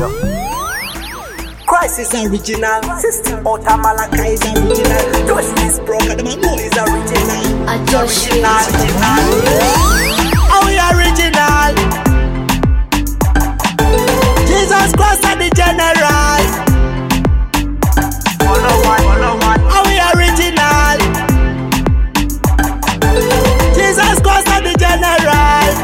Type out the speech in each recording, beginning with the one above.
Christ is original. System out of Malacca is original. Josh is broken, the man know is original. A Josh Original. How we original? Jesus Christ are the general. How we original? Jesus Christ are the general.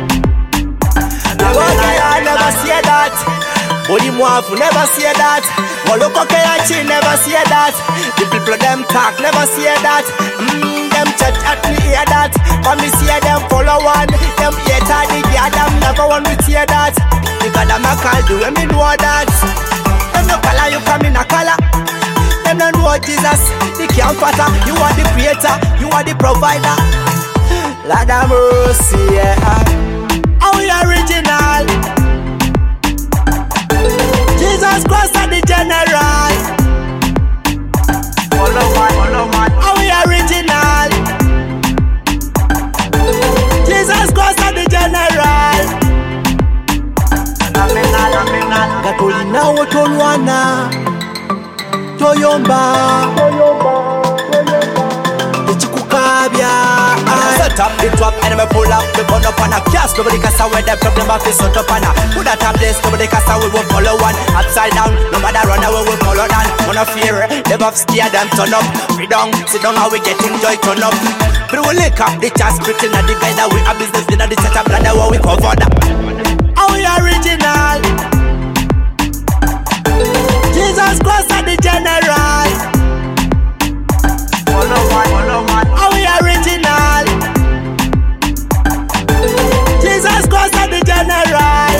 I never see that. Body Mwafu never see that. Moloko Keyachi never see that. The people them talk never see that. Them chat at me hear that. When me see them follow one. Them hater the girl them never want me hear that. Because them a call do when me know that. Them no color you come in a color. Them no know Jesus. The comforter. You are the creator. You are the provider. Lord have mercy, yeah. How we original? Jesus Christ are the general. How we original? Jesus Christ are the general. Gatolina wotolwana Toyomba Ichikukabya set up the top and me pull up the gun up on a cast. Nobody can say where the problem of this set up on a put that a place. Nobody can say we will follow one upside down. No matter run away we follow down. Wanna fear them up scare them turn up. Sit down how we getting joy turn up. But we lick up the chance pretty na the guy that we have business in the setup and the what we cover that. How we original? Jesus Christ are the general. How we original? Jesus Christ are the general.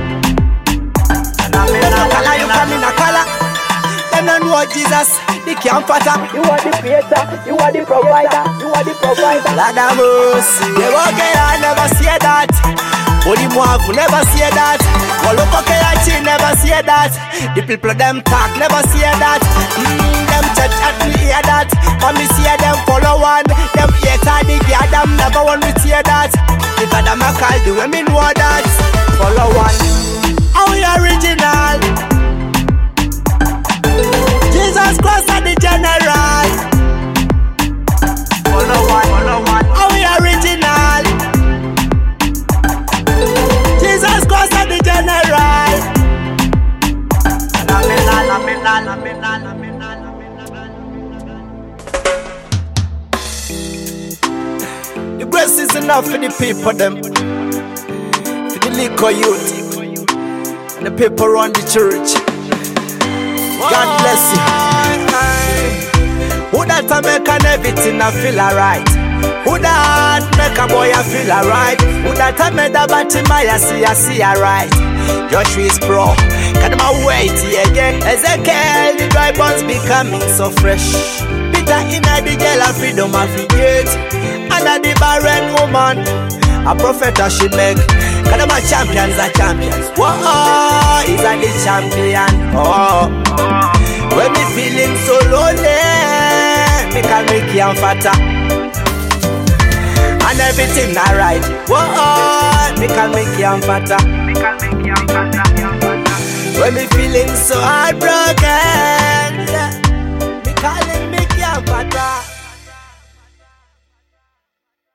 Color you come in a color. Them don't know Jesus, the comforter. You are the creator, you are the provider, you are the provider. Lord have mercy. They walk I never see that. Body Mwafu never see that. Moloko Keyachi never see that. The people them talk never see that. Them chat at me hear that. When me see them follow one. Them hater the girl them never want me hear that. Because them a call do when me know that. Follow one. How we original? Jesus Christ are the general. How we original? Jesus Christ are the general. The grace is enough for the people them, for the liquor youth, and the people run the church. God bless you. Who that a make and everything I feel alright? Who that make a boy I feel alright? Who that a made a batty I see alright? Joshua is pro, can I wait again? Ezekiel, the dry bones becoming so fresh. Peter in the jail of freedom of forget. And the barren woman, a prophet she make. Can my champions are champions. Whoa, he's a the champion. Oh, when me feeling so lonely, me can make you fatter. And everything alright. Whoa, me can make you fatter. When me feeling so heartbroken, me can make you fatter.